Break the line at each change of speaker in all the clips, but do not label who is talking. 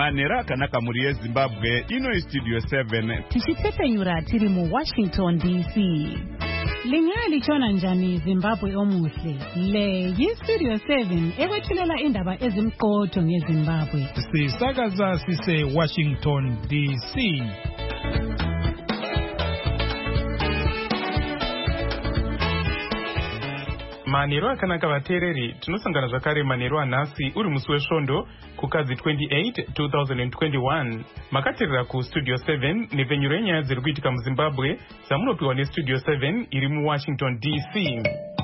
Manera akanaka muri yeZimbabwe ino Studio 7
tichitepenyura tiri mu Washington DC. Lingali chona njani Zimbabwe omuhle. Le yi-Studio 7 ekwethulela indaba ezimqotho ngeZimbabwe.
Sisakaza sise Washington DC. Manero akanaka vateereri, tinosangana zvakare manero anhasi uri musi wesvondo kukadzi 28 2021. Makateerera kuStudio 7 nepfenyuro yenyaya dziri kuitika muZimbabwe dzamunopiwa neStudio 7 iri muWashington DC.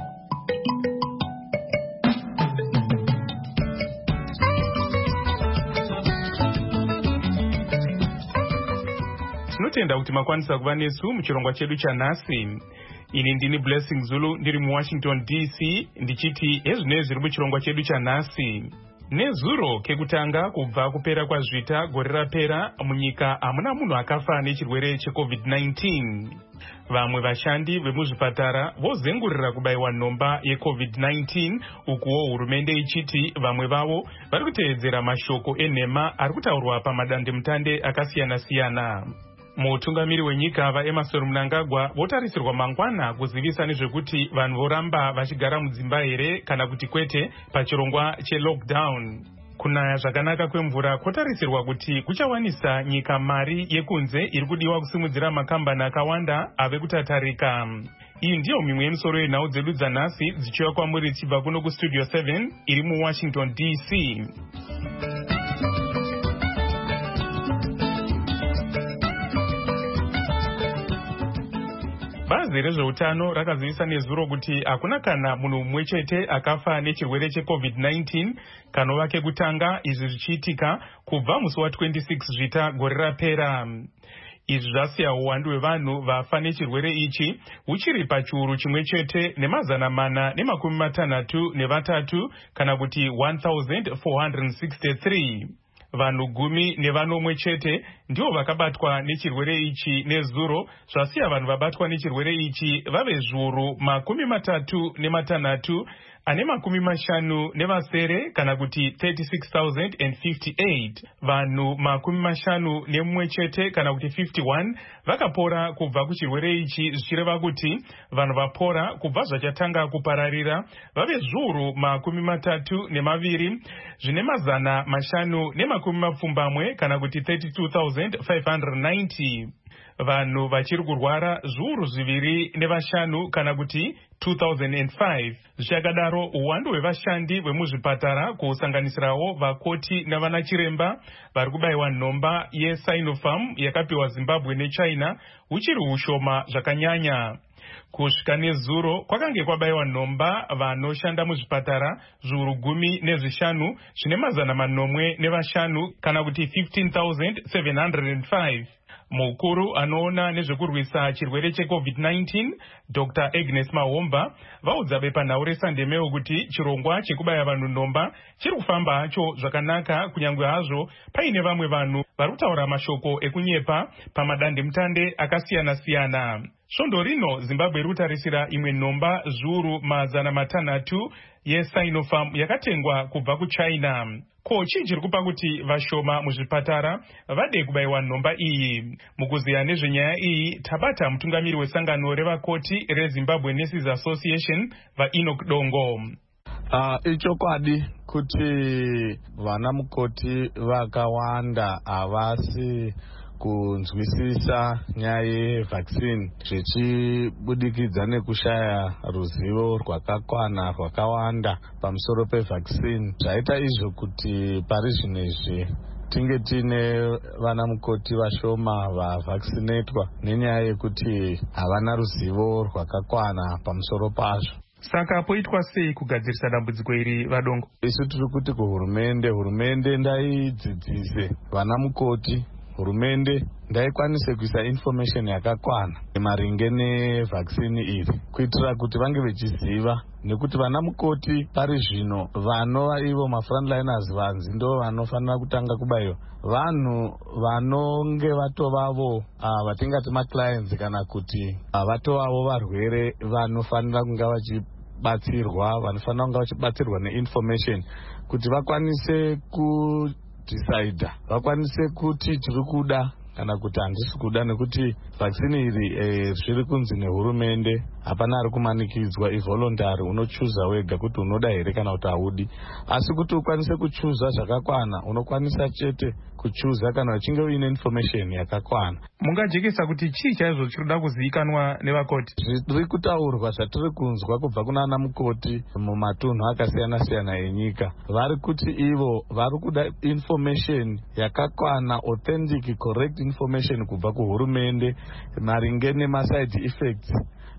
Tinotenda kuti makwanisa kuva nesu muchirongwa chedu chanhasi. Ini ndini Blessing Zulu ndiri muWashington DC ndichiti ezvinezvi zviri muchirongwa chedu chanhasi. Nezuro kekutanga kubva kupera kwazvita gore rapera munyika hamuna munhu akafa nechirwere cheCovid-19. Vamwe vashandi vemuzvipatara vozengurira kubayiwa nhomba yeCovid-19 ukuwo hurumende ichiti vamwe vavo vari kuteedzera mashoko enhema ari kutaurwa pamadandemutande akasiyana-siyana. Mutungamiri wenyika vaEmmerson Mnangagwa votarisirwa mangwana kuzivisa nezvekuti vanhu voramba vachigara mudzimba here kana kuti kwete pachirongwa chelockdown. Kunaya zvakanaka kwemvura kwotarisirwa kuti kuchawanisa nyika mari yekunze iri kudiwa kusimudzira makambani akawanda ave kutatarika. Iyi ndiyo mimwe yemisoro yenhau dzedu dzanhasi dzichiuya kwamuri tichibva kuno kuStudio 7 iri muWashington DC. Bazi rezveutano rakazivisa nezuro kuti hakuna kana munhu mumwe chete akafa nechirwere cheCovid-19 kanova kekutanga izvi zvichiitika kubva musi wa26 zvita gore rapera. Izvi zvasiya uwandu hwevanhu vafa nechirwere ichi huchiri pachiuru chimwe chete ne463 kana kuti 1463. Vanhu 10 chete ndivo vakabatwa nechirwere ichi nezuro, zvasiya vanhu vabatwa nechirwere ichi vave 36 ane 50 kana kuti 36,058. Vanhu 51 chete kana kuti 51 vakapora kubva kuchirwere ichi, zvichireva kuti vanhu vapora kubva zvachatanga kupararira vave 32 zvine 570 kana kuti 32,590. Vanhu vachiri kurwara 2,500 kana kuti 2005. Zvichakadaro uwandu hwevashandi vemuzvipatara kusanganisirawo vakoti navanachiremba vari kubayiwa nhomba yeSinopharm yakapiwa Zimbabwe nechina huchiri hushoma zvakanyanya. Kusvika nezuro kwakange kwabayiwa nhomba vanoshanda muzvipatara 10,500 zvine 505 kana kuti 15,705. Mukuru anoona nezvekurwisa chirwere cheCovid-19 Dr. Agnes Mahomba vaudza bepanhau reSandemeo kuti chirongwa chekubaya vanhu nhomba chiri kufamba hacho zvakanaka kunyange hazvo paine vamwe vanhu vari kutaura mashoko ekunyepa pamadandemutande akasiyana-siyana. Svondo rino Zimbabwe iri kutarisira imwe nhomba 600 yeSinopharm yakatengwa kubva kuChina. Ko chii chiri kupa kuti vashoma muzvipatara vade kubayiwa nhomba iyi? Mukuziya nezvenyaya iyi tabata mutungamiri wesangano revakoti reZimbabwe Nurses Association vaEnoch Dongo.
Ichokwadi kuti vana mukoti vakawanda havasi kunzwisisa nyaya yevaccine zvichibudikidza nekushaya ruzivo rwakakwana rwakawanda pamusoro pevaccine. Zvaita izvo kuti pari zvinezvi tinge tine vana mukoti vashoma vavaccinatwa nenyaya yekuti havana ruzivo rwakakwana pamusoro pazvo.
Saka poitwa sei kugadzirisa dambudziko iri vadongo?
Isu tiri kuti kuhurumende ndaidzidzise vana mukoti, hurumende ndaikwanise kuisa information yakakwana maringe nevaccine iri kuitira kuti vange vechiziva, nekuti vana mukoti pari zvino vanova ivo mafrontliners vanzi ndo vanofanira kutanga kubayiwa. Vanhu vanonge vatovavo vatingati maclients kana kuti vatovavo varwere vanofanira kunga vachibatsirwa, vanofanira kunga vachibatsirwa neinformation kuti vakwanise kudecida, vakwanise kuti tiri kuda kana kuti handisi kuda, nekuti vaccine iri zviri kunzi nehurumende hapana ari kumanikidzwa, ivoluntary, unochuza wega kuti unoda here kana kuti haudi. Asi kuti ukwanise kuchuza zvakakwana, unokwanisa chete kuchuza kana uchinge uine information yakakwana.
Mungajekesa kuti chii chaizvo chirikuda kuzivikanwa nevakoti?
Zviri kutaurwa zvatiri kunzwa kubva kunana mukoti mumatunhu akasiyana-siyana enyika, vari kuti ivo vari kuda information yakakwana, authentic, correct information kubva kuhurumende maringe nemaside effects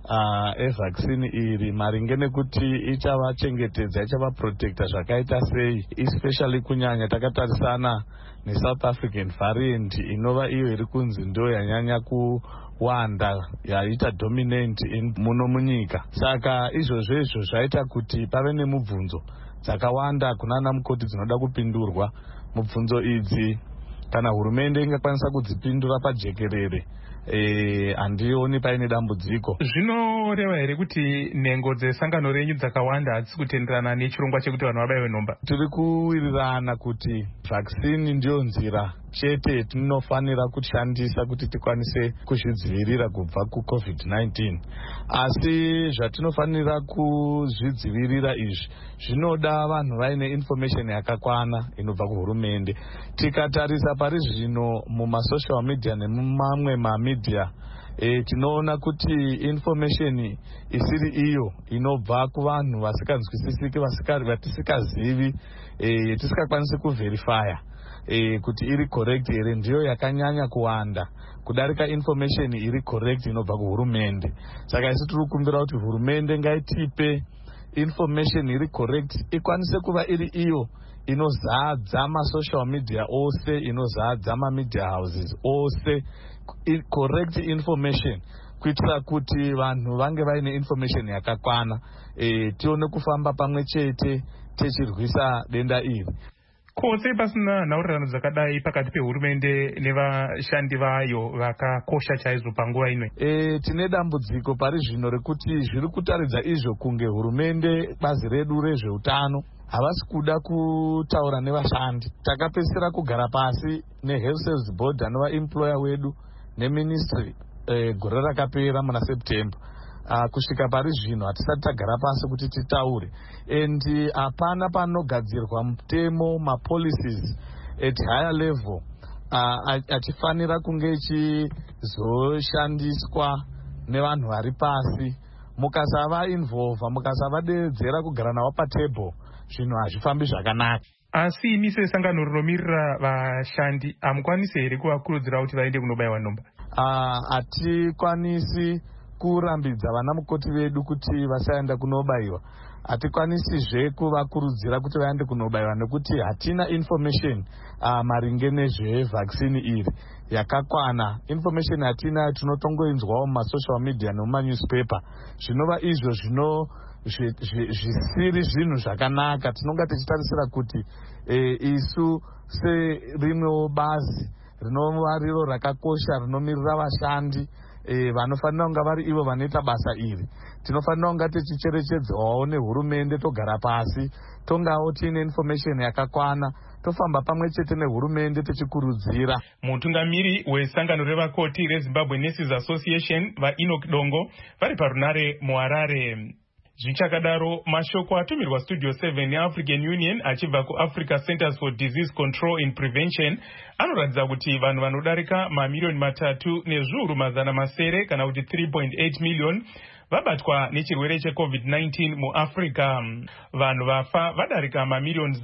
evaccine iri, maringe nekuti ichavachengetedza, ichavaprotecta zvakaita sei, especially kunyanya takatarisana neSouth African variant inova iyo iri kunzi ndo yanyanya kuwanda, yaita dominant muno munyika. Saka izvozvo zvaita kuti pave nemubvunzo dzakawanda kunana mukoti dzinoda kupindurwa. Mubvunzo idzi kana hurumende ingakwanisa kudzipindura pajekerere, handioni paine dambudziko.
Zvinoreva here kuti nhengo dzesangano renyu dzakawanda hadzisi kutenderana nechirongwa chekuti vanhu vabaiwe nhomba?
Tiri kuwirirana kuti vaccine ndiyo nzira chete tinofanira kushandisa kuti tikwanise kuzvidzivirira kubva kuCovid-19. Asi zvatinofanira kuzvidzivirira izvi zvinoda vanhu vaine information yakakwana inobva kuhurumende. Tikatarisa pari zvino mumasocial media nemumamwe mamedia, tinoona kuti information isiri iyo inobva kuvanhu vasinganzwisisiki, vatisikazivi, yetisingakwanisi kuverifya kuti iri correct here, ndiyo yakanyanya kuwanda kudarika information iri correct inobva kuhurumende. Saka isi tiri kukumbira kuti hurumende ngaitipe information iri correct, ikwanise kuva iri iyo inozadza masocial media ose, inozadza mamedia houses ose, correct information, kuitira kuti vanhu vange vaine information yakakwana, tione kufamba pamwe chete tichirwisa denda iri.
Kose pasina nhaurirano dzakadai pakati pehurumende nevashandi vayo vakakosha chaizvo panguva ino?
Tine dambudziko pari zvino rekuti zviri kutaridza izvo kunge hurumende, bazi redu rezveutano, havasi kuda kutaura nevashandi. Takapedzisira kugara pasi neHealth Service Board anova employer wedu neministry gore rakapera muna September. Kusvika pari zvino hatisati tagara pasi kuti titaure, and hapana panogadzirwa mutemo, mapolicies at higher level achifanira kunge ichizoshandiswa nevanhu vari pasi. Mukasava involve, mukasavadeedzera kugara navo patable, zvinhu hazvifambi zvakanaka.
Asi imi sesangano rinomirira vashandi hamukwanisi here kuvakurudzira kuti vaende kunobaiwa nhomba?
Hatikwanisi kurambidza vana mukoti vedu kuti vasaenda kunobaiwa. Hatikwanisizve kuvakurudzira kuti vaende kunobaiwa nekuti hatina information maringe nezvevaccine iri yakakwana. Information hatina, tinotongoinzwawo mumasocial media nemumanewspaper. Zvinova izvo zvisiri zvinhu zvakanaka. Tinonga tichitarisira kuti isu serimwewo bazi rinova riro rakakosha rinomirira vashandi, vanofanira kunga vari ivo vanoita basa iri, tinofanira kunga tichicherechedzwawo nehurumende, togara pasi, tongawo tiine information yakakwana, tofamba pamwe chete nehurumende tichikurudzira.
Mutungamiri wesangano revakoti reZimbabwe Nurses Association, vaEnoch Dongo, vari parunare muHarare. Zvichakadaro, mashoko atumirwa Studio 7 yeAfrican Union achibva kuAfrica Centers for Disease Control and Prevention anoratidza kuti vanhu vanodarika mamiliyoni 3,700,000 kana kuti 3.8 million vabatwa nechirwere cheCovid-19 muAfrica. Vanhu vafa vadarika mamiliyoni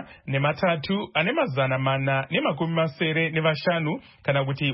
3,485 kana kuti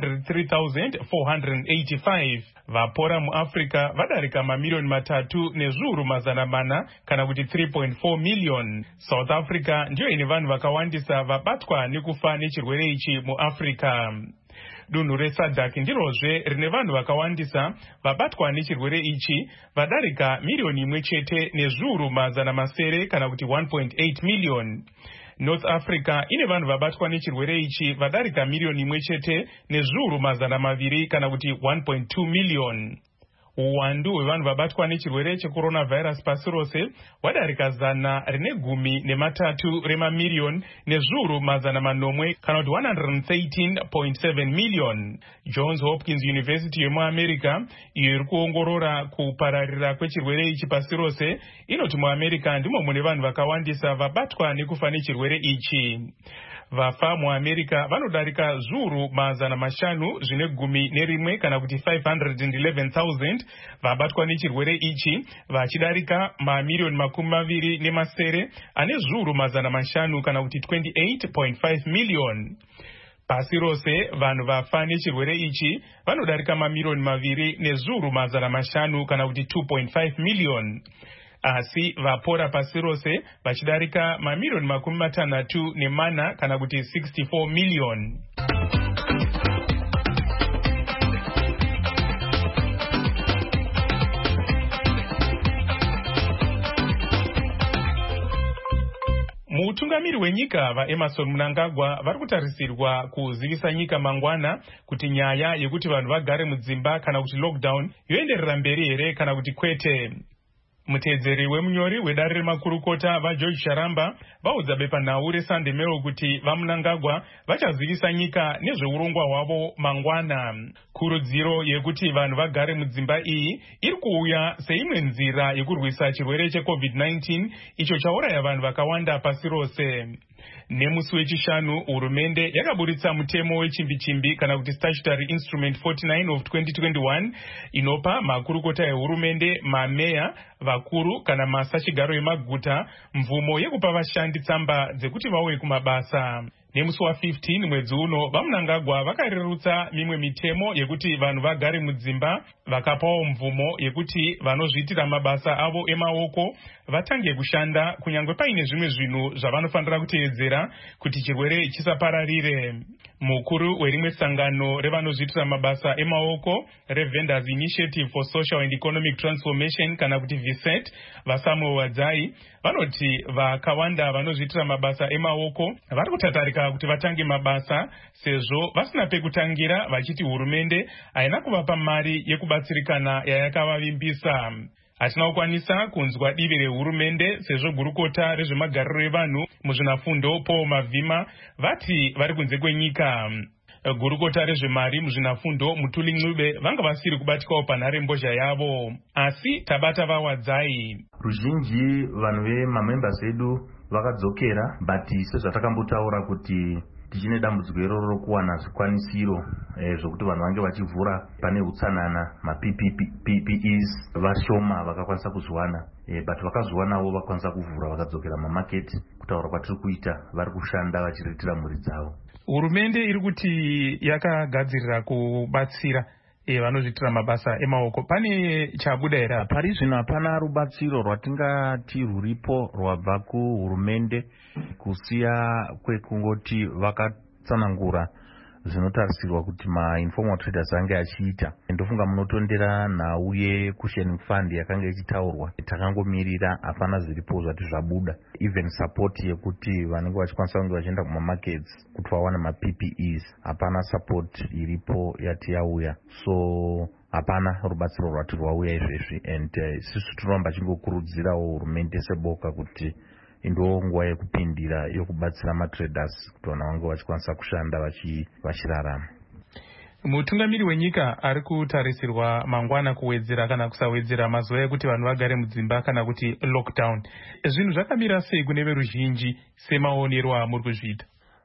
103,485. Vapora muAfrica vadarika mamiliyoni 3,400,000 kana kuti 3.4 million. South Africa ndiyo ine vanhu vakawandisa vabatwa nekufa nechirwere ichi muAfrica. Dunhu reSADC ndirozve rine vanhu vakawandisa vabatwa nechirwere ichi vadarika miliyoni 1,700,000 kana kuti 1.8 million. North Africa ine vanhu vabatwa nechirwere ichi vadarika miliyoni 1,200,000 kana kuti 1.2 million. uwandu hwevanhu vabatwa nechirwere checoronavirus pasi rose hwadarika 113 remamiriyoni nezviuru 800 kana kuti 113.7 million. Johns Hopkins University yemuamerica iyo iri kuongorora kupararira kwechirwere ichi pasi rose inoti muamerica ndimo mune vanhu vakawandisa vabatwa nekufa nechirwere ichi. Vafa muamerica vanodarika zviuru 511 kana kuti 511,000 vabatwa nechirwere ichi, vachidarika mamiriyoni 20 ane zviuru 500 kana kuti 28.5 million. Pasi rose vanhu vafa nechirwere ichi vanodarika mamiriyoni 2 nezviuru 500 kana kuti 2.5 million. Asi vapora pasi rose vachidarika mamiriyoni 64 kana kuti 64 million. Mutungamiri wenyika vaEmerson Mnangagwa vari kutarisirwa kuzivisa nyika mangwana kuti nyaya yekuti vanhu vagare mudzimba kana kuti lockdown yoenderera mberi here kana kuti kwete. Mutedzeri wemunyori wedare remakurukota vaGeorge Sharamba vaudza bepanhau reSunday Mail kuti vaMnangagwa vachazivisa nyika nezveurongwa hwavo mangwana. Kurudziro yekuti vanhu vagare mudzimba iyi iri kuuya seimwe nzira yekurwisa chirwere cheCovid-19 icho chauraya vanhu vakawanda pasi rose. Nemusi wechishanu hurumende yakaburitsa mutemo wechimbi-chimbi kana kuti Statutory Instrument 49 of 2021 inopa makurukota ehurumende, mameya, vakuru kana masachigaro emaguta mvumo yekupa vashandi tsamba dzekuti vauye kumabasa. Nemusi wa15 mwedzi uno vaMnangagwa vakarerutsa mimwe mitemo yekuti vanhu vagare mudzimba, vakapawo mvumo yekuti vanozviitira mabasa avo emaoko vatange kushanda kunyangwe paine zvimwe zvinhu zvavanofanira kuteedzera kuti chirwere chisapararire. Mukuru werimwe sangano revanozviitira mabasa emaoko reVendors Initiative for Social and Economic Transformation kana kuti VSET vaSamuel Wadzai vanoti vakawanda vanozviitira mabasa emaoko vari kutatarika kuti vatange mabasa sezvo vasina pekutangira, vachiti hurumende haina kuvapa mari yekubatsirikana yayakavavimbisa. Hatina kukwanisa kunzwa divi rehurumende sezvo gurukota rezvemagariro evanhu muzvinafundo Paul Mavhima vati vari kunze kwenyika. Gurukota rezvemari muzvinafundo Mutuli Ncube vanga vasiri kubatikwawo panhare mbozha yavo, asi tabata vaWadzai.
Ruzhinji vanhu vemamembers edu vakadzokera, but sezvatakambotaura kuti tichine dambudziko iroro rokuwana zvikwanisiro zvokuti vanhu vange vachivhura pane utsanana, ma-PPEs vashoma vakakwanisa kuzviwana, but vakazviwanawo vakwanisa kuvhura vakadzokera mamaketi. Kutaura kwatiri kuita vari kushanda vachiritira mhuri dzavo.
Hurumende iri kuti yakagadzirira kubatsira vanozviitira mabasa emaoko. Pane chabuda here?
Pari zvino hapana rubatsiro rwatingati rwuripo rwabva kuhurumende kusiya kwekungoti vakatsanangura zvinotarisirwa kuti ma-informal traders ange achiita. Ndofunga munotondera nhau yeCushion Fund yakanga ichitaurwa, takangomirira, hapana zviripo zvati zvabuda. Even support yekuti vanenge vachikwanisa kunge vachienda kumamarkets kuti vawane ma-PPEs, hapana support iripo yati yauya. So hapana rubatsiro rwati rwauya izvezvi, and sisi tinoramba chingokurudzirawo hurumende seboka kuti ndo nguva yekupindira yokubatsira matraders kuti vanhu vange vachikwanisa kushanda vachirarama.
Mutungamiri wenyika ari kutarisirwa mangwana kuwedzera kana kusawedzera mazuva ekuti vanhu vagare mudzimba kana kuti lockdown. Zvinhu zvakamira sei kune veruzhinji semaonero amuri kuzviita?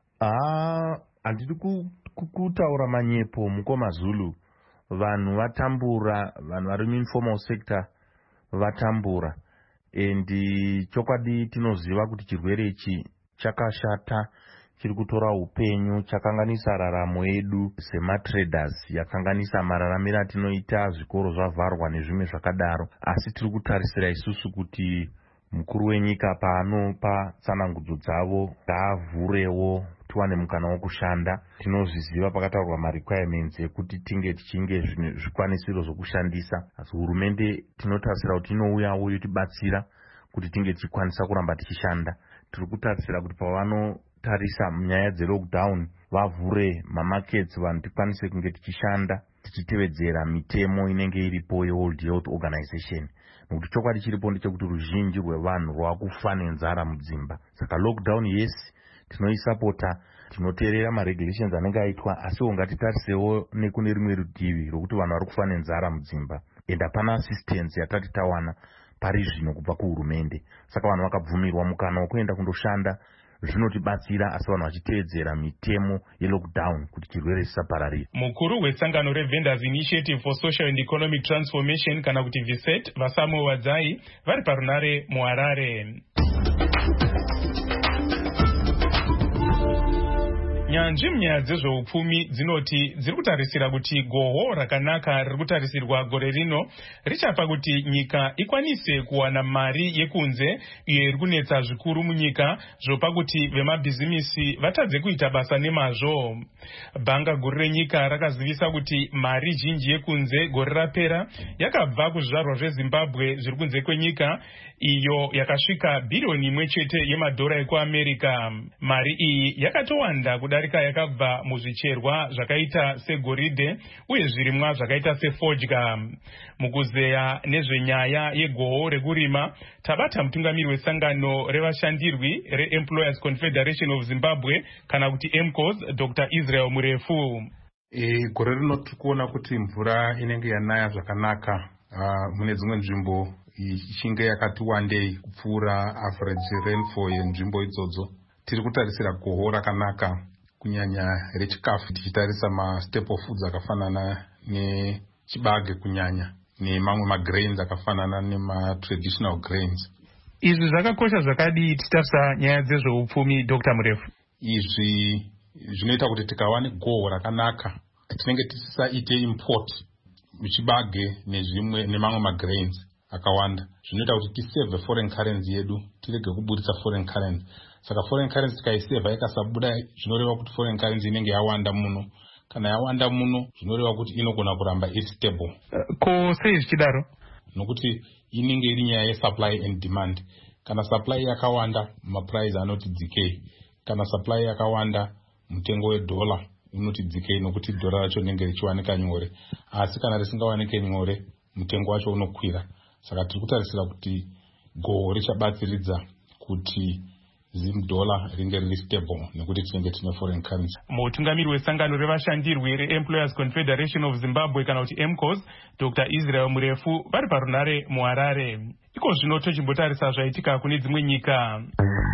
Handidi kutaura manyepo mukoma Zulu. Vanhu vatambura, vanhu vari muinformal sector vatambura. Endi chokwadi tinoziva kuti chirwere ichi chakashata, chiri kutora upenyu, chakanganisa raramo yedu sematraders, yakanganisa mararamiro atinoita, zvikoro zvavharwa nezvimwe zvakadaro. Asi tiri kutarisira isusu kuti mukuru wenyika paanopa tsanangudzo dzavo ngaavhurewo tiwane mukana wokushanda. Tinozviziva pakataurwa ma-requirements ekuti tinge tichinge zvikwanisiro zvokushandisa. Asi hurumende tinotarisira kuti inouyawo yotibatsira kuti tinge tichikwanisa kuramba tichishanda. Tiri kutarisira kuti pavanotarisa nyaya dzelockdown vavhure mamarkets, vanhu tikwanise kunge tichishanda tichitevedzera mitemo inenge iripo yeWorld Health Organization. Nokuti chokwadi chiripo ndechekuti ruzhinji rwevanhu rwakufa nenzara mudzimba. Saka lockdown yes tinoisapota, tinoteerera maregulations anenge aitwa, asiwo ngatitarisewo nekune rimwe rutivi rokuti vanhu vari kufa nenzara mudzimba ende hapana assistance yatati tawana pari zvino kubva kuhurumende. Saka vanhu vakabvumirwa mukana wekuenda kundoshanda, zvinotibatsira, asi vanhu vachitevedzera mitemo yelockdown kuti chirwere chisapararira.
Mukuru wetsangano reVendors Initiative for Social and Economic Transformation kana kuti VSET Vasamuel Wadzai vari parunare muHarare. Nyanzvi munyaya dzezveupfumi dzinoti dziri kutarisira kuti gohwo rakanaka riri kutarisirwa gore rino richapa kuti nyika ikwanise kuwana mari yekunze iyo iri kunetsa zvikuru munyika, zvopa kuti vemabhizimisi vatadze kuita basa nemazvo. Bhanga guru renyika rakazivisa kuti mari zhinji yekunze gore rapera yakabva kuzvizvarwa zveZimbabwe zviri kunze kwenyika, iyo yakasvika bhirioni 1 yemadhora ekuAmerica. Mari iyi yakatowanda kudarika yakabva muzvicherwa zvakaita segoridhe uye zvirimwa zvakaita sefodya. Mukuzeya nezvenyaya yegohwo rekurima, tabata mutungamiri wesangano revashandirwi reEmployers Confederation of Zimbabwe kana kuti EMCOS, Dr. Israel Murefu.
Gore rino tikuona kuti mvura inenge yanaya zvakanaka mune dzimwe nzvimbo ichinge yakati wandei kupfuura average rainfall yenzvimbo idzodzo. Tiri kutarisira gohwo rakanaka kunyanya rechikafu, tichitarisa mastaple foods akafanana nechibage kunyanya nemamwe magrains akafanana nematraditional grains.
Izvi zvakakosha zvakadii tichitarisa nyaya dzezveupfumi, Dr. Murefu?
Izvi zvinoita kuti tikawane gohwo rakanaka tinenge tisaite import muchibage nezvimwe nemamwe magrains akawanda. Zvinoita kuti tisave foreign currency yedu, tirege kubudisa foreign currency. Saka foreign currency tikaiseva ikasabuda, zvinoreva kuti foreign currency inenge yawanda muno. Kana yawanda muno, zvinoreva kuti inogona kuramba iri stable.
Ko sei zvichidaro?
Nokuti inenge iri nyaya yesupply and demand. Kana supply yakawanda, maprice anoti dzikei. Kana supply yakawanda, mutengo wedola unoti dzikei, nokuti dola racho rinenge richiwanika nyore. Asi kana risingawanike nyore, mutengo wacho unokwira. Saka tiri kutarisira kuti gohwo richabatsiridza kuti zimdola ringe riri stable nekuti tinenge tine foreign currency.
Mutungamiri wesangano revashandirwi reEmployers Confederation of Zimbabwe kana kuti EMCOS, Dr. Israel Murefu vari parunare muHarare. Iko zvino tochimbotarisa zvaitika kune dzimwe nyika.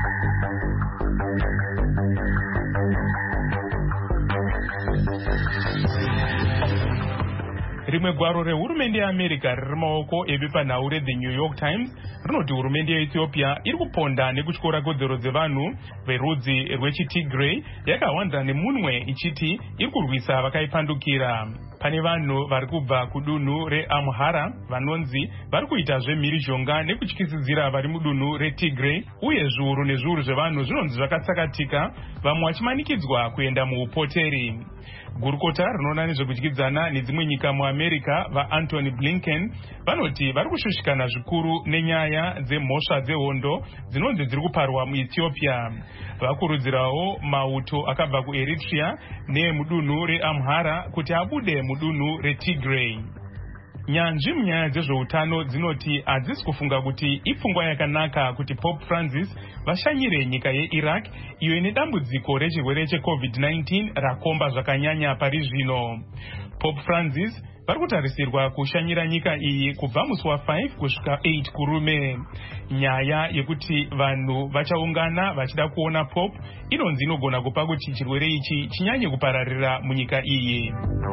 Rimwe gwaro rehurumende yeAmerica riri maoko ebepanhau reThe New York Times rinoti hurumende yeEthiopia iri kuponda nekutyora kodzero dzevanhu verudzi rwechiTigray yakawanza nemunwe ichiti iri kurwisa vakaipandukira. Pane vanhu vari kubva kudunhu reAmhara vanonzi vari kuita zvemhirizhonga nekutyisidzira vari mudunhu reTigray, uye zviuru nezviuru zvevanhu zvinonzi zvakatsakatika, vamwe vachimanikidzwa kuenda muupoteri. Gurukota rinoona nezvekudyidzana nedzimwe nyika muAmerica vaAntony Blinken vanoti vari kushushikana zvikuru nenyaya dzemhosva dzehondo dzinonzi dziri kuparwa muEthiopia. Vakurudzirawo mauto akabva kuEritrea neemudunhu reAmhara kuti abude mudunhu reTigray. Nyanzvi munyaya dzezveutano dzinoti hadzisi kufunga kuti ipfungwa yakanaka kuti Pope Francis vashanyire nyika yeIraq iyo ine dambudziko rechirwere cheCovid-19 rakomba zvakanyanya pari zvino. Pope Francis vari kutarisirwa kushanyira nyika iyi kubva musi wa5 kusvika 8 kurume. Nyaya yekuti vanhu vachaungana vachida kuona Pope inonzi inogona kupa kuti chirwere ichi chinyanye kupararira munyika iyi.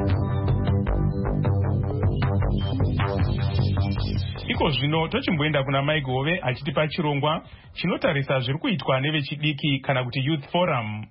Iko zvino tochimboenda kuna Mike Hove achitipa chirongwa chinotarisa zviri kuitwa nevechidiki kana kuti Youth Forum.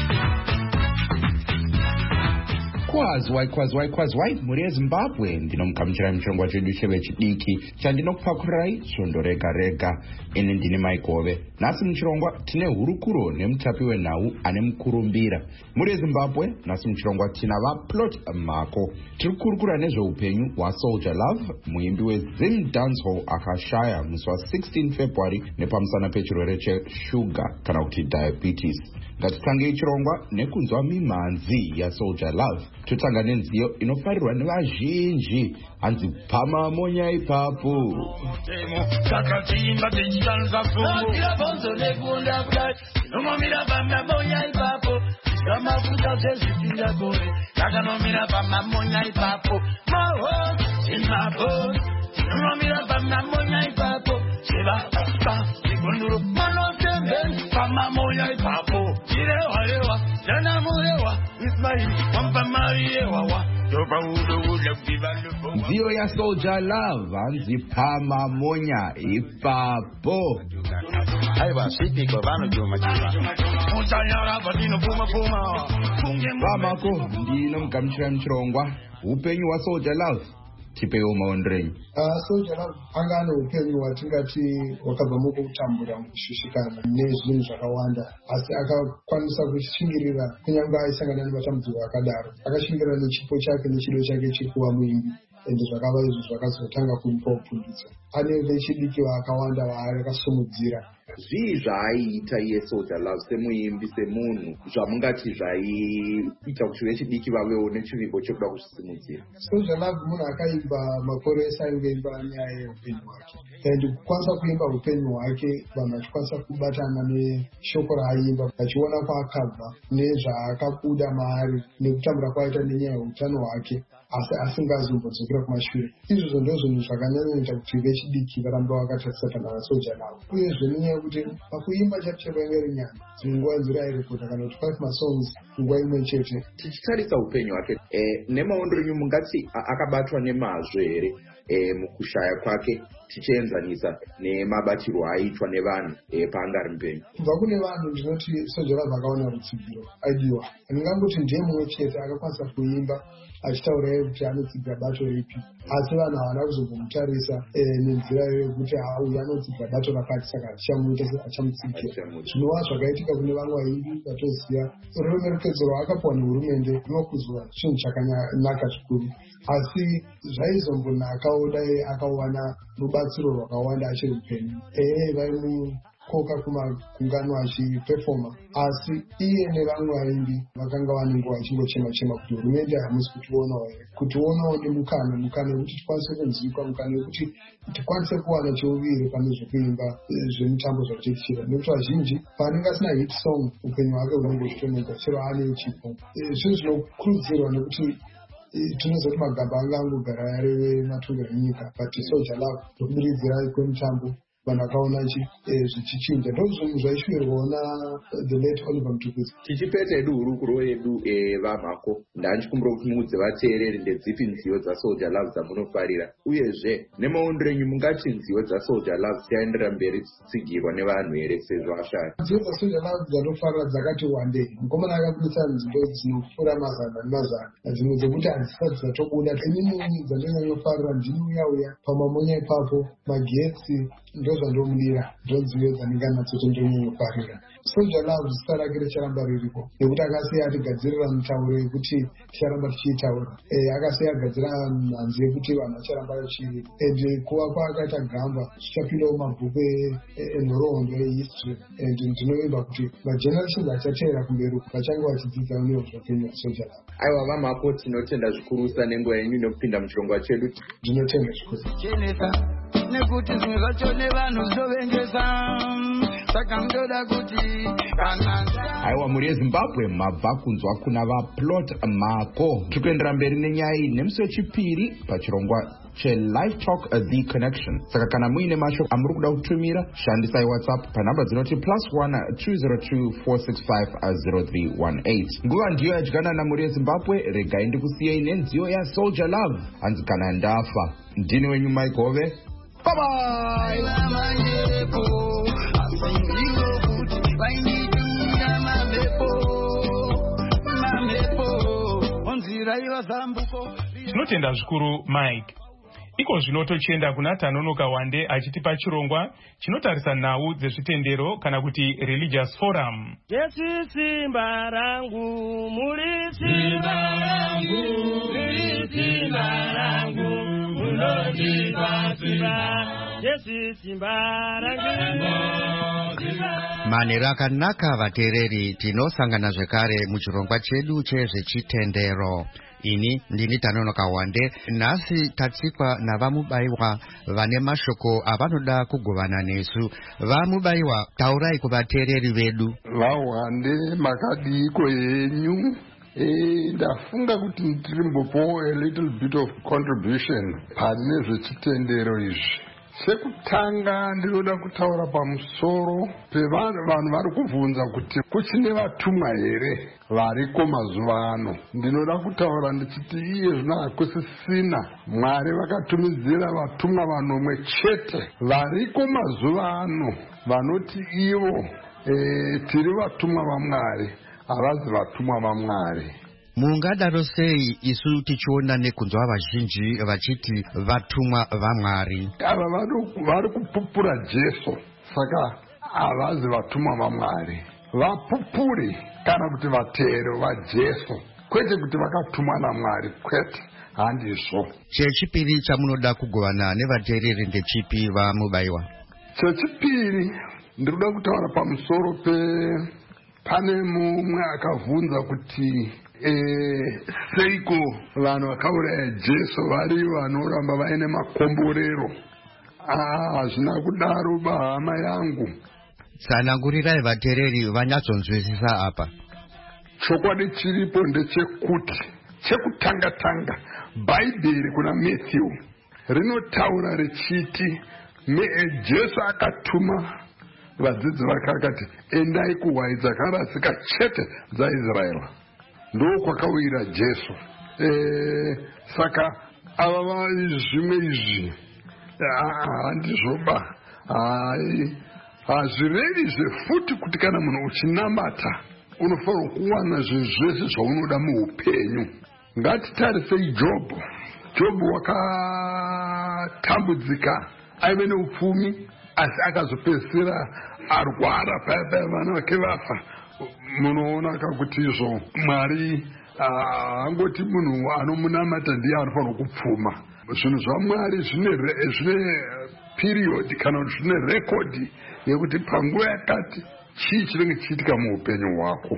Kwazwai muri yeZimbabwe, ndinomukamuchirai muchirongwa chedu chevechidiki chandinokupakurirai svondo rega rega. Ini ndini Mike Hove. Nhasi muchirongwa tine hurukuro nemutapi wenhau ane mukurumbira. Muri yeZimbabwe, nhasi muchirongwa tina vaPlot Mako. Tiri kukurukura nezveupenyu hwaSoldier Love, muimbi weZim Dancehall akashaya musi wa16 February nepamusana pechirwere cheshuga kana kuti diabetes. Ngatitangei chirongwa nekunzwa mimhanzi yaSoldier Love. totanga nenziyo inofarirwa nevazhinji hanzi pama monya ipapo. Nziyo ya Soldier Love hanzi pama monya ipapo. Vamako ndino mugamuchira muchirongwa upenyu wa Soldier Love. Tipewo maonrenyu.
Soldier Love anga ane upenyu hwatingati hwakabva mukutambura mukushushikana nezvinhu zvakawanda, asi akakwanisa kushingirira kunyange aisangana nematambudziko akadaro. Akashingirira nechipo chake nechido chake chekuva muimbi, ende zvakava izvo zvakazotanga kumupa upfundisi. Ane vechidiki vakawanda vaakasumudzira.
Zvii zvaiita iye Soldier Love semuimbi, semunhu, zvamungati zvaiita kuti vechidiki vavewo nechivimbo chekuda kuzvisimudzira?
Soldier Love munhu akaimba makore esaingoimba nyaya yeupenyu hwake, and kukwanisa kuimba upenyu hwake vanhu vachikwanisa kubatana neshoko raaiimba, vachiona kwaakabva nezvaakabuda maari nekutambura kwaita nenyaya yeutano hwake, asi asingazombodzokera kumashure. Izvozvo ndozvinhu zvakanyanyota kuti vechidiki varamba vakatarisa pana vaSoldier Love. Uyezve nenyaya yekuti pakuimba chaivaingeri nyana dzinguva dzirairekota kana kuti 5 masongs nguva imwe chete.
Tichitarisa upenyu hwake nemaondorenyu mungati akabatwa nemazvo here mukushaya kwake tichienzanisa nemabatiro aiitwa nevanhu paanga ari mupenyu?
Kubva kune vanhu ndinoti Soldier Love akaona rutsigiro aidiwa. Ndingangoti ndiye mumwe chete akakwanisa kuimba achitaura kuti anotsigira bato ripi, asi vanhu havana kuzombomutarisa nenzira yekuti uyu anotsigira bato rakati saka achamutsigira. Zvinova zvakaitika kune vamwe vaimbi vatoziva ruremekedzo rwaakapiwa nehurumende rinokuzwa chinhu chakanaka zvikuru, asi zvaizombonakawo dai akawana rubatsiro rwakawanda achiri upenyu. Vaimukoka kumagungano achipefoma, asi iye nevamwe vaimbi vakanga vane nguva vachingochema-chema kuti hurumende hamusi kutionawo here, kutionawo nemukana wekuti tikwanise kunzwikwa, mukana wekuti tikwanise kuwana cheuviri pane zvekuimba zvemutambo zvatichira. Nekuti vazhinji paanenge asina hit song upenyu hwake hunongotoneka chero ane chipo. Zvinhu zvinokurudzirwa nekuti tinozoti magamba anga angogara areve matungiro enyika, but Soldier Love nokubiridzira kwemutambo vanhu vakaona zvichichinja. Ndozvinhu zvaishuvirwawo the late Oliver Mtukudzi.
Tichipedza edu hurukuro yedu vamhako, ndanchikumbira kuti muudze vateereri ndedzipi nziyo dzaSoldier Love dzamunofarira, uyezve nemaondorenyu mungati nziyo dzaSoldier Love dzichaenderera mberi dzichitsigirwa nevanhu here sezvo ashaya?
Nziyo dzaSoldier Love dzatofarira dzakati wandei. Mukomana akabudisa nziyo dzinopfuura mazana nemazana, dzimwe dzekuti hadzisati dzatobuda. Inini dzandinyanyofarira ndinouya pamamonya ipapo, magetsi ndozvandomudira, ndonziyo dzandinga nadzo ndonyonyofarira. Soldier Love zita rake richaramba riripo nekuti akasiya atigadzirira mitauro yekuti ticharamba tichiitaura. Akasiya agadzira mhanzi yekuti vanhu vacharamba vachiri, and kuva kwaakaita gamba zvichapindawo mabhuku enhoroondo ehistory, and ndinovimba kuti magenerations achateera kumberi vachange vachidzidza newo zvapenyu vaSoldier Love.
Aiwa vamhako, tinotenda zvikurusa nenguva yenyu nekupinda muchirongwa chedu.
Ndinotenda zvikuru
nekuti zvimwe zvacho nevanhu zvinovengesa, saka ndoda kuti
aiwa muri yeZimbabwe mabva kunzwa kuna vaPlot Mako. Tiri kuendera mberi nenyaya iyi nemusi wechipiri pachirongwa cheLive Talk The Connection. Saka kana muine mashoko amuri kuda kutumira, shandisai WhatsApp panhamba dzinoti +1 202 465 0318. Nguva ndiyo yadyanana muri yeZimbabwe. Regai ndikusiyei nenziyo yaSoldier Love hanzi kana ndafa. Ndini wenyu Mike Hove. Bye bye.
Tinotenda zvikuru Mike. Iko zvino tochienda kuna Tanonoka Wande achitipa chirongwa chinotarisa nhau dzezvitendero kana kuti religious forum.
Yesu simba rangu, muri simba rangu, muri simba rangu, munodipa simba. Yesu simba rangu.
Manhero akanaka vateereri, tinosangana zvekare muchirongwa chedu chezvechitendero. ini ndini Tanono Kawande nasi tatsikwa na vamubaiwa vane mashoko avanoda kugovana nesu. Vamubaiwa taurai kuvateereri vedu.
Vawande makadiko yenyu. Ndafunga kuti ndirimbopo a little bit of contribution pane zvechitendero izvi. Sekutanga ndinoda kutaura pamusoro pevanhu vari kubvunza kuti kuchine vatumwa here variko mazuva ano. Ndinoda kutaura ndichiti iye zvino hakusisina. Mwari vakatumidzira vatumwa vanomwe chete variko mazuva ano vanoti ivo tiri vatumwa vaMwari, havazi vatumwa vaMwari.
Mungadaro sei isu tichiona nekunzwa vazhinji vachiti vatumwa vaMwari?
Ava vari kupupura Jesu, saka havazi vatumwa vaMwari. Vapupuri kana kuti vateero vaJesu, kwete kuti vakatumwa naMwari, kwete, handizvo.
Chechipiri chamunoda kugovana nevateereri ndechipi vamubaiwa?
Chechipiri ndinoda kutaura pamusoro pane mumwe akabvunza kuti seiko vanhu vakauraya Jesu vari vanoramba vaine makomborero. Hazvina kudaro bahama yangu.
Tsanangurirai vateereri vanyatsonzwisisa apa.
Chokwadi chiripo ndechekuti chekutanga Bhaibheri kuna Matthew rinotaura richiti Jesu akatuma vadzidzi vake akati endai kuhwai dzakarasika chete dzaIsraeri. Ndo kwakawira Jesu. Saka ava zvimwe izvi handizvoba. Hazvirevi zvefuti kuti kana munhu uchinamata unofanirwa kuwana zvinhu zvese zvaunoda muupenyu. Ngatitarisei Jobho. Jobho wakatambudzika, aive neupfumi, asi akazopedzisira arwara paya vana vake vafa. Munoona kakuti izvo Mwari angoti munhu anomunamata ndiye anofanirwa kupfuma. Zvinhu zvaMwari zvine period kana zvine rekodhi yekuti panguva yakati chii chinenge chiitika muupenyu hwako.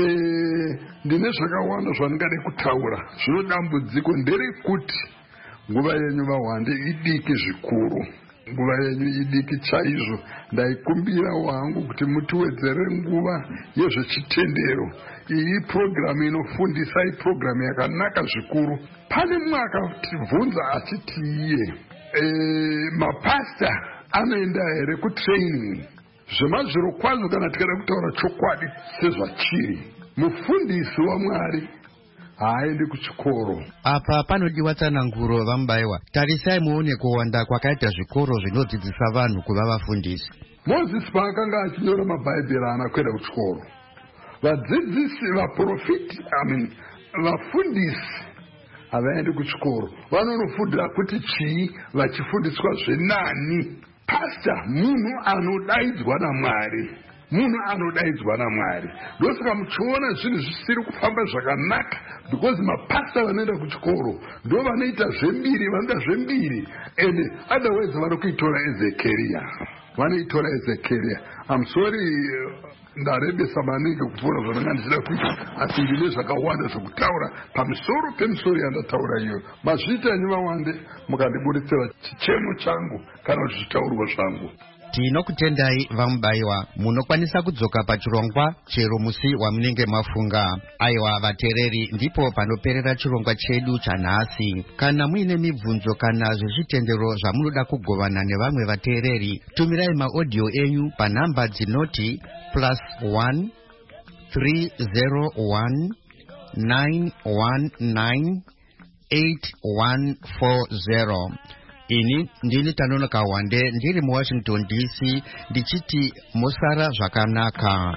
Ndine zvakawanda zvandingade kutaura. Zvino dambudziko nderekuti nguva yenyu vahwande idiki zvikuru. Nguva yenyu idiki chaizvo. Ndaikumbira wangu kuti mutiwedzere nguva yezvechitendero. Iyi programu inofundisa, iyi programu yakanaka zvikuru. Pane mumwe akatibvunza achiti iye mapasta anoenda here kutraining. Zvemazviro kwazvo kana tikada kutaura chokwadi sezvachiri, mufundisi waMwari haaendi kuchikoro.
Apa panodiwa tsananguro vamubaiwa. Tarisai muone kuwanda kwakaita zvikoro zvinodzidzisa vanhu kuva vafundisi.
Mozisi paakanga achinyora mabhaibheri haana kuenda kuchikoro. Vadzidzisi, vaprofiti, vafundisi havaendi kuchikoro. Vanonofundira kuti chii vachifundiswa zvenani. Pastor munhu anodaidzwa naMwari. Munhu anodaidzwa naMwari. Ndosaka muchiona zvinhu zvisiri kufamba zvakanaka because mapasta vanoenda kuchikoro ndo vanoita zvembiri, vanoita zvembiri. And otherwise vanokuitora Ezekiel. Vanoitora Ezekiel. I'm sorry ndarebesa maningi kupfuura zvandanga ndichida kuita, asi ndine zvakawanda zvokutaura pamusoro pemusoro yandataura iyo. Mazviita yenyu vawande mukandiburitsira chichemo changu kana zvitaurwa zvangu.
Tinokutendai vamubaiwa. Munokwanisa kudzoka pachirongwa chero musi wamunenge mafunga. Aiwa vateereri, ndipo panoperera chirongwa chedu chanhasi. Kana muine mibvunzo kana zvezvitendero zvamunoda kugovana nevamwe vateereri, tumirai maaudio enyu panhamba dzinoti +1 301 919 8140. Ini ndini Tanono Kawande ndiri muWashington DC ndichiti musara zvakanaka.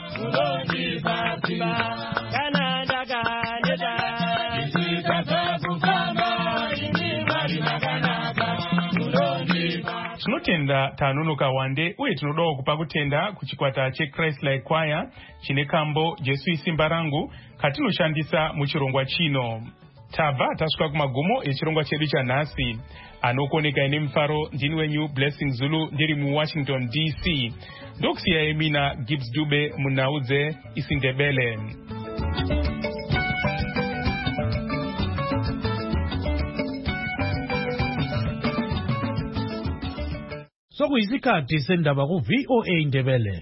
Tinotenda Tanono Kawande uye tinodawo kupa kutenda kuchikwata cheChrist Like Choir chine kambo Jesu isimba rangu katinoshandisa muchirongwa chino. Tabva tasvika kumagumo echirongwa chedu chanhasi. Anokoneka ine mufaro ndini wenyu Blessing Zulu ndiri muWashington DC. Ndokusiyai mina Gibbs Dube munaudze isiNdebele.
sekuyisikhathi sendaba ku VOA Ndebele.